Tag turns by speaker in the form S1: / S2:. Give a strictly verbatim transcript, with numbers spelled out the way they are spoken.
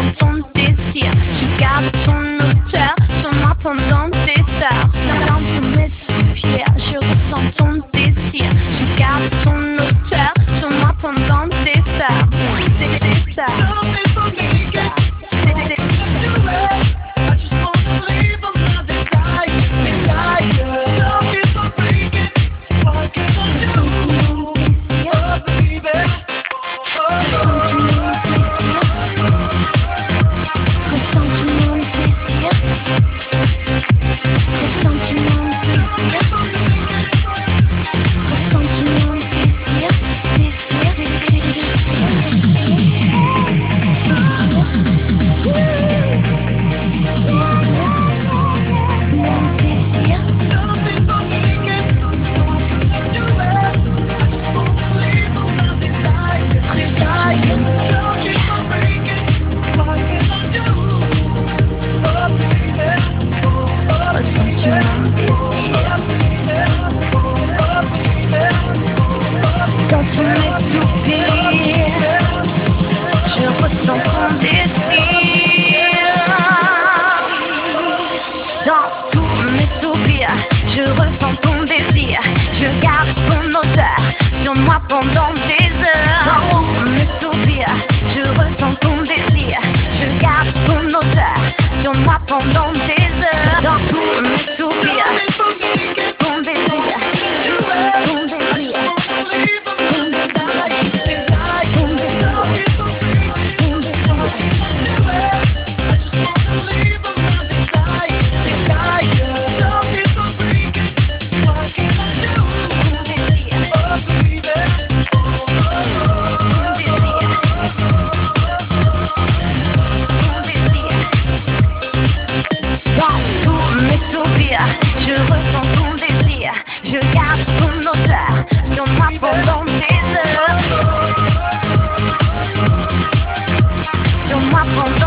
S1: ressens ton désir. Je garde ton odeur sur moi pendant des heures. Dans tous mes soupirs, je ressens ton désir. Je garde ton odeur sur moi pendant des heures. C'est c'est ça. C'est c'est dans tous mes soupirs, je ressens ton désir. Dans tous mes soupirs, je ressens ton désir. Je garde ton odeur sur moi pendant des heures. Dans tous mes soupirs, je ressens ton désir. Je garde ton odeur sur moi pendant des heures. Dans tous mes soupirs, ton désir, ton désir. Je ressens ton désir, je garde ton odeur sur moi pendant des heures. Sur moi pendant